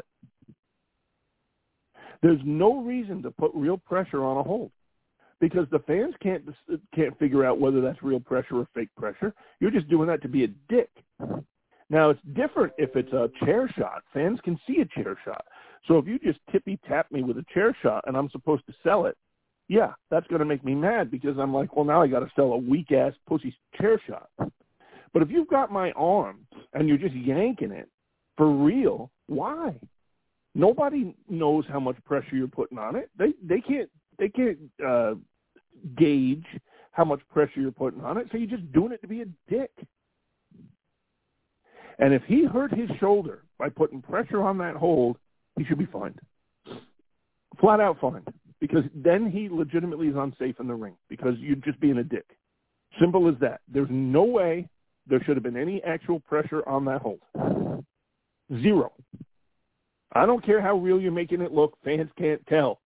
There's no reason to put real pressure on a hold, because the fans can't can't figure out whether that's real pressure or fake pressure. You're just doing that to be a dick. Now, it's different if it's a chair shot. Fans can see a chair shot. So if you just tippy-tap me with a chair shot and I'm supposed to sell it, yeah, that's going to make me mad, because I'm like, well, now I got to sell a weak-ass pussy chair shot. But if you've got my arm and you're just yanking it for real, why? Nobody knows how much pressure you're putting on it. They they can't they can't uh, gauge how much pressure you're putting on it. So you're just doing it to be a dick. And if he hurt his shoulder by putting pressure on that hold, he should be fined. Flat out fined. Because then he legitimately is unsafe in the ring, because you're just being a dick. Simple as that. There's no way there should have been any actual pressure on that hold. Zero. I don't care how real you're making it look. Fans can't tell.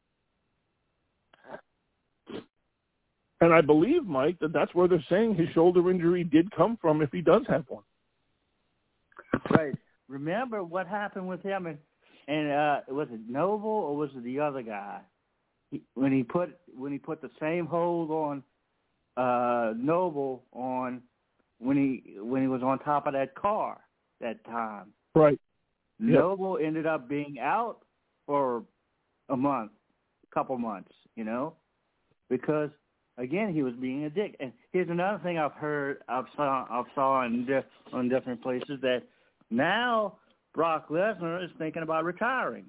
And I believe, Mike, that that's where they're saying his shoulder injury did come from, if he does have one. Right. Remember what happened with him, and, and uh, was it Noble or was it the other guy? He, when he put when he put the same hold on uh, Noble on when he when he was on top of that car that time. Right. Noble yep. ended up being out for a month, a couple months, you know, because again he was being a dick. And here's another thing I've heard, I've saw, I've saw in diff, on different places, that now Brock Lesnar is thinking about retiring.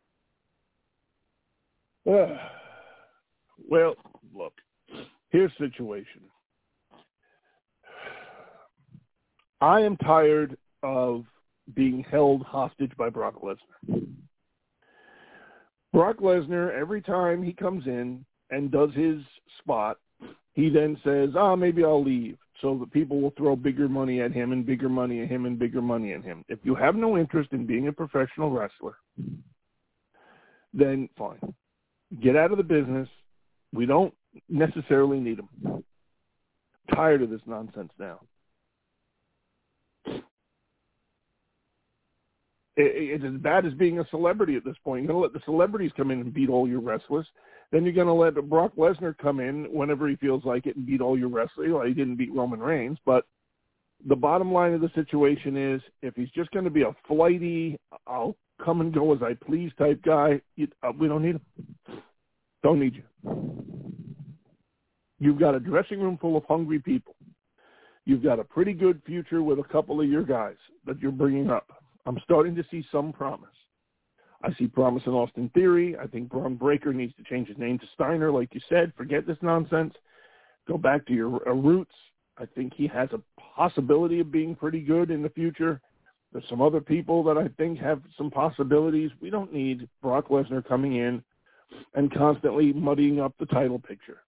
Uh, well, look, here's the situation. I am tired of being held hostage by Brock Lesnar. Brock Lesnar, every time he comes in and does his spot, he then says, oh, maybe I'll leave, so that people will throw bigger money at him and bigger money at him and bigger money at him. If you have no interest in being a professional wrestler, then fine. Get out of the business. We don't necessarily need him. Tired of this nonsense now. It's as bad as being a celebrity at this point. You're going to let the celebrities come in and beat all your wrestlers. Then you're going to let Brock Lesnar come in whenever he feels like it and beat all your wrestlers. Well, he didn't beat Roman Reigns, but the bottom line of the situation is, if he's just going to be a flighty, I'll come and go as I please type guy, you, uh, we don't need him. Don't need you. You've got a dressing room full of hungry people. You've got a pretty good future with a couple of your guys that you're bringing up. I'm starting to see some promise. I see promise in Austin Theory. I think Braun Breaker needs to change his name to Steiner, like you said. Forget this nonsense. Go back to your uh, roots. I think he has a possibility of being pretty good in the future. There's some other people that I think have some possibilities. We don't need Brock Lesnar coming in and constantly muddying up the title picture.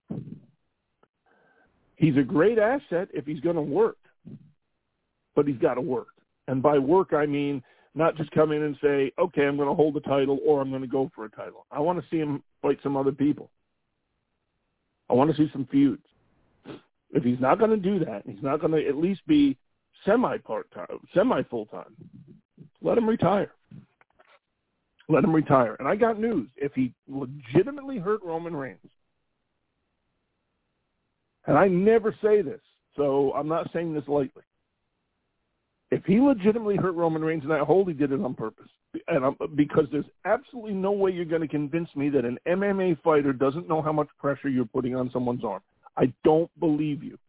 He's a great asset if he's going to work, but he's got to work. And by work, I mean not just come in and say, okay, I'm going to hold the title or I'm going to go for a title. I want to see him fight some other people. I want to see some feuds. If he's not going to do that, he's not going to at least be semi-part-time, semi-full-time, let him retire. Let him retire. And I got news. If he legitimately hurt Roman Reigns, and I never say this, so I'm not saying this lightly. If he legitimately hurt Roman Reigns in that hold, he did it on purpose. And I'm, because there's absolutely no way you're going to convince me that an M M A fighter doesn't know how much pressure you're putting on someone's arm. I don't believe you.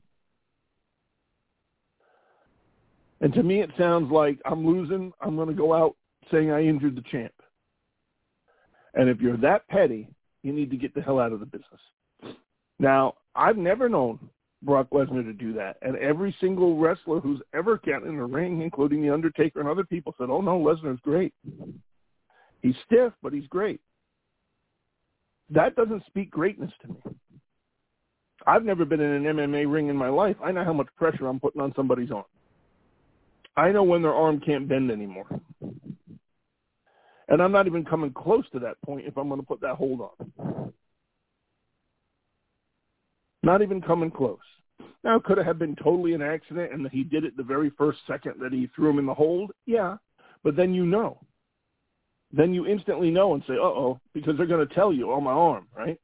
And to me, it sounds like I'm losing. I'm going to go out saying I injured the champ. And if you're that petty, you need to get the hell out of the business. Now, I've never known Brock Lesnar to do that. And every single wrestler who's ever gotten in the ring, including The Undertaker and other people, said, oh, no, Lesnar's great. He's stiff, but he's great. That doesn't speak greatness to me. I've never been in an M M A ring in my life. I know how much pressure I'm putting on somebody's arm. I know when their arm can't bend anymore. And I'm not even coming close to that point if I'm going to put that hold on. Not even coming close. Now, could it have been totally an accident and that he did it the very first second that he threw him in the hold? Yeah, but then you know. Then you instantly know and say, uh-oh, because they're going to tell you on my arm, right?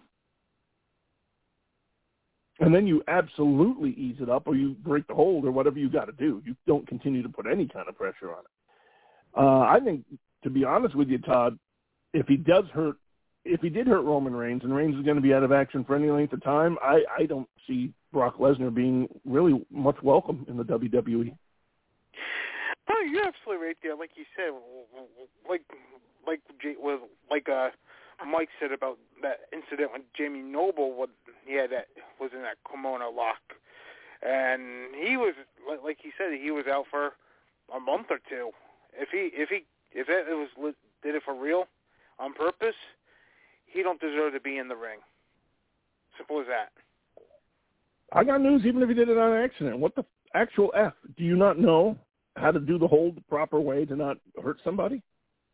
And then you absolutely ease it up or you break the hold or whatever you got to do. You don't continue to put any kind of pressure on it. Uh, I think, to be honest with you, Todd, if he does hurt, if he did hurt Roman Reigns and Reigns is going to be out of action for any length of time, I, I don't see Brock Lesnar being really much welcome in the W W E. Oh, you're absolutely right there. Like you said, like like with like uh, Mike said about that incident with Jamie Noble, what he had that was in that kimono lock, and he was like he said he was out for a month or two. If he if he if it was did it for real, on purpose, he don't deserve to be in the ring. Simple as that. I got news. Even if he did it on accident, what the actual F? Do you not know how to do the hold the proper way to not hurt somebody?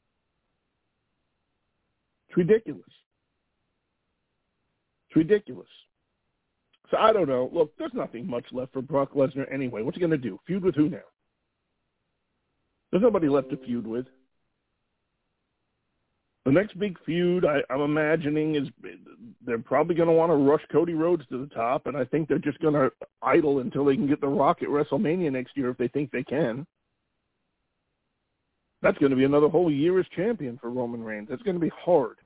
It's ridiculous. It's ridiculous. So I don't know. Look, there's nothing much left for Brock Lesnar anyway. What's he going to do? Feud with who now? There's nobody left to feud with. The next big feud, I, I'm imagining, is they're probably going to want to rush Cody Rhodes to the top, and I think they're just going to idle until they can get The Rock at WrestleMania next year if they think they can. That's going to be another whole year as champion for Roman Reigns. That's going to be hard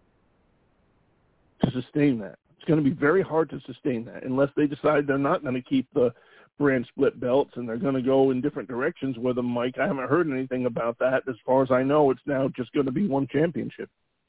to sustain that. It's going to be very hard to sustain that unless they decide they're not going to keep the brand split belts and they're going to go in different directions with them, Mike. I haven't heard anything about that. As far as I know, it's now just going to be one championship.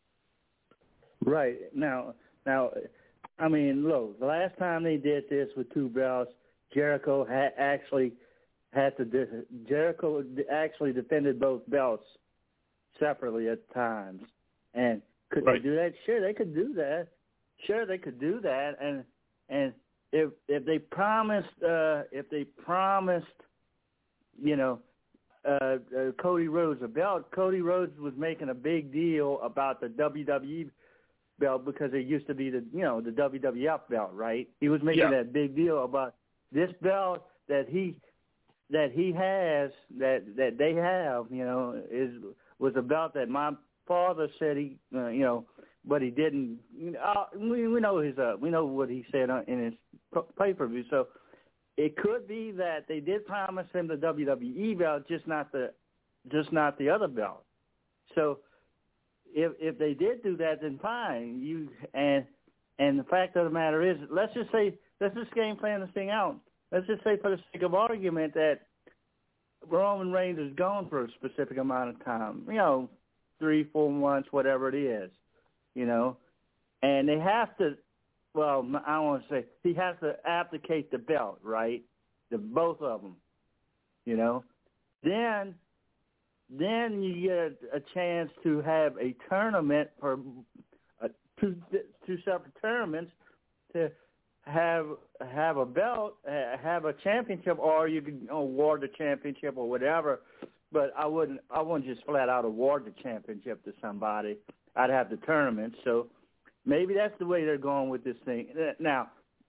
Right. Now, now, I mean, look, the last time they did this with two belts, Jericho had actually had to de- Jericho actually defended both belts separately at times. And could right. they do that? Sure, they could do that. Sure, they could do that. And and if if they promised, uh, if they promised, you know, uh, uh, Cody Rhodes a belt, Cody Rhodes was making a big deal about the W W E belt because it used to be the, you know, the W W F belt, right? He was making yeah. that big deal about this belt that he that he has, that that they have, you know, is was a belt that my father said he, uh, you know, but he didn't. You know, uh, we we know his uh, we know what he said in his pay per view. So it could be that they did promise him the W W E belt, just not the just not the other belt. So if if they did do that, then fine. You and and the fact of the matter is, let's just say let's just game plan this thing out. Let's just say, for the sake of argument, that Roman Reigns is gone for a specific amount of time. You know, three, four months, whatever it is. You know, and they have to. Well, I don't want to say he has to abdicate the belt, right? The both of them. You know, then. Then you get a, a chance to have a tournament for uh, two two separate tournaments to have have a belt, uh, have a championship, or you can award the championship or whatever. But I wouldn't I wouldn't just flat out award the championship to somebody. I'd have the tournament. So maybe that's the way they're going with this thing. Now,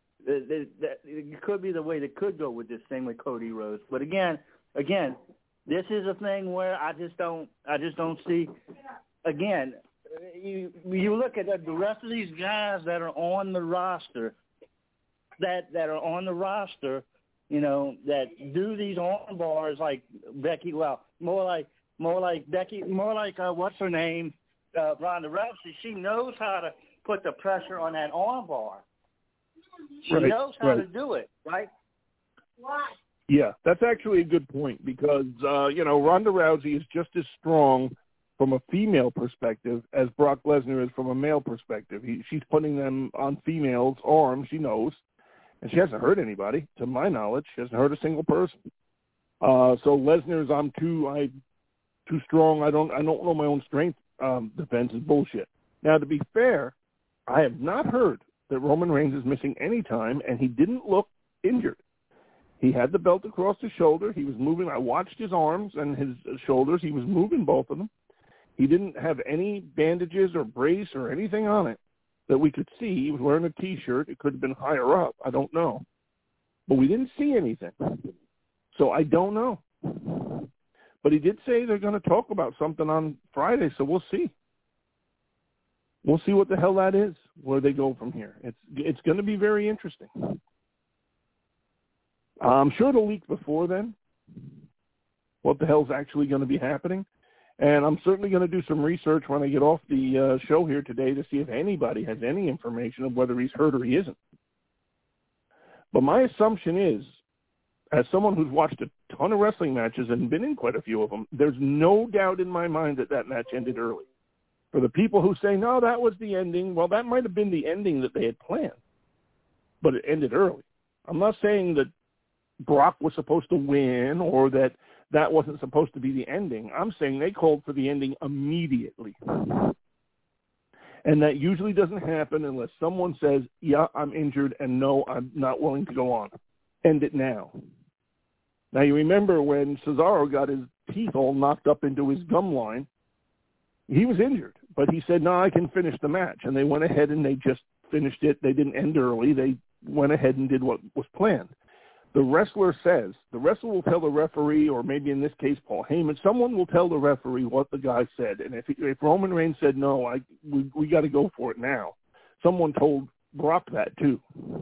it could be the way they could go with this thing with Cody Rhodes. But again, again. This is a thing where I just don't, I just don't see. Again, you you look at the rest of these guys that are on the roster, that that are on the roster, you know, that do these arm bars like Becky. Well, more like more like Becky, more like uh, what's her name, uh, Ronda Rousey. She knows how to put the pressure on that arm bar. She right, knows how right. to do it, right? Why? Yeah, that's actually a good point because, uh, you know, Ronda Rousey is just as strong from a female perspective as Brock Lesnar is from a male perspective. He, she's putting them on females' arms, she knows, and she hasn't hurt anybody, to my knowledge. She hasn't hurt a single person. Uh, so Lesnar's I'm too I too strong, I don't I don't know my own strength um, defense is bullshit. Now, to be fair, I have not heard that Roman Reigns is missing any time, and he didn't look injured. He had the belt across his shoulder. He was moving. I watched his arms and his shoulders. He was moving both of them. He didn't have any bandages or brace or anything on it. that we could see. He was wearing a T-shirt. It could have been higher up. I don't know. But we didn't see anything. So I don't know. But he did say they're going to talk about something on Friday, so we'll see. We'll see what the hell that is, where they go from here. It's it's going to be very interesting. I'm sure it'll leak before then, what the hell's actually going to be happening. And I'm certainly going to do some research when I get off the uh, show here today to see if anybody has any information of whether he's hurt or he isn't. But my assumption is, as someone who's watched a ton of wrestling matches and been in quite a few of them, there's no doubt in my mind that that match ended early. For the people who say, no, that was the ending, well, that might have been the ending that they had planned, but it ended early. I'm not saying that Brock was supposed to win or that that wasn't supposed to be the ending. I'm saying they called for the ending immediately. And that usually doesn't happen unless someone says, yeah, I'm injured, and no, I'm not willing to go on. End it now. Now, you remember when Cesaro got his teeth all knocked up into his gum line, he was injured, but he said, no, I can finish the match. And they went ahead and they just finished it. They didn't end early. They went ahead and did what was planned. The wrestler says, the wrestler will tell the referee, or maybe in this case Paul Heyman, someone will tell the referee what the guy said. And if if Roman Reigns said, no, I we, we got to go for it now, someone told Brock that too.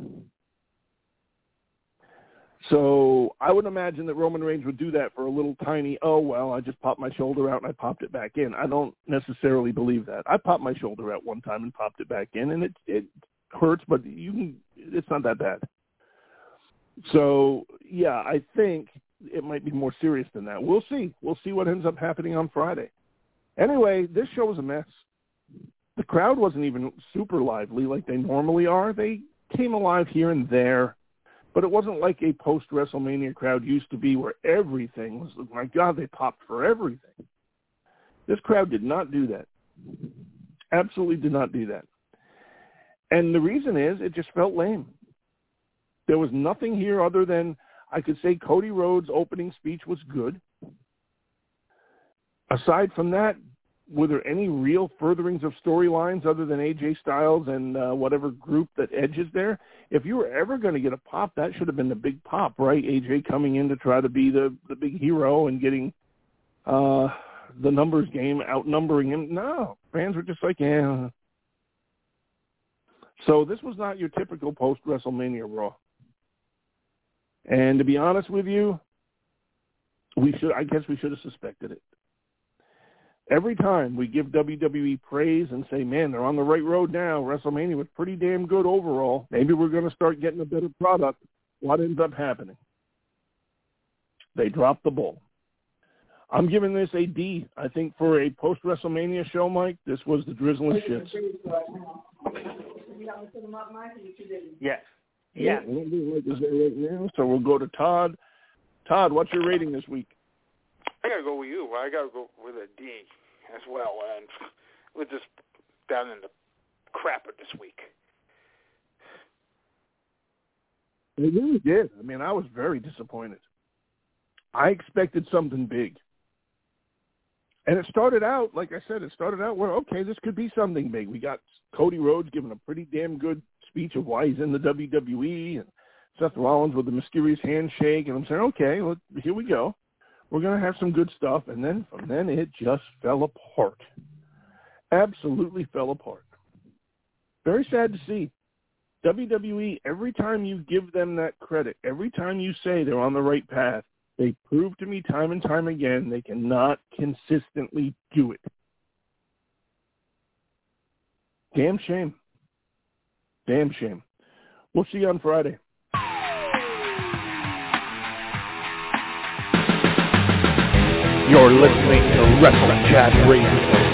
So I would imagine that Roman Reigns would do that for a little tiny, oh, well, I just popped my shoulder out and I popped it back in. I don't necessarily believe that. I popped my shoulder out one time and popped it back in, and it it hurts, but you can, it's not that bad. So, yeah, I think it might be more serious than that. We'll see. We'll see what ends up happening on Friday. Anyway, this show was a mess. The crowd wasn't even super lively like they normally are. They came alive here and there. But it wasn't like a post-WrestleMania crowd used to be where everything was, my God, they popped for everything. This crowd did not do that. Absolutely did not do that. And the reason is it just felt lame. There was nothing here other than, I could say Cody Rhodes' opening speech was good. Aside from that, were there any real furtherings of storylines other than A J Styles and uh, whatever group that Edge is there? If you were ever going to get a pop, that should have been the big pop, right? A J coming in to try to be the, the big hero and getting uh, the numbers game, outnumbering him. No, fans were just like, yeah. So this was not your typical post-WrestleMania Raw. And to be honest with you, we should, I guess we should have suspected it. Every time we give W W E praise and say, man, they're on the right road now, WrestleMania was pretty damn good overall, maybe we're going to start getting a better product, what ends up happening? They drop the ball. I'm giving this a D. I think for a post-WrestleMania show, Mike, this was the drizzling shits. Yes. Yeah. Like is there right now, so we'll go to Todd. Todd, what's your rating this week? I gotta go with you. I gotta go with a D as well, and we're just down in the crapper this week. They really did. I mean, I was very disappointed. I expected something big. And it started out, like I said, it started out where, okay, this could be something big. We got Cody Rhodes giving a pretty damn good speech of why he's in the W W E, and Seth Rollins with the mysterious handshake, and I'm saying, okay, well, here we go. We're going to have some good stuff, and then from then it just fell apart. Absolutely fell apart. Very sad to see. W W E, every time you give them that credit, every time you say they're on the right path, they prove to me time and time again they cannot consistently do it. Damn shame. Damn shame. We'll see you on Friday. You're listening to Wrestle Chat Radio.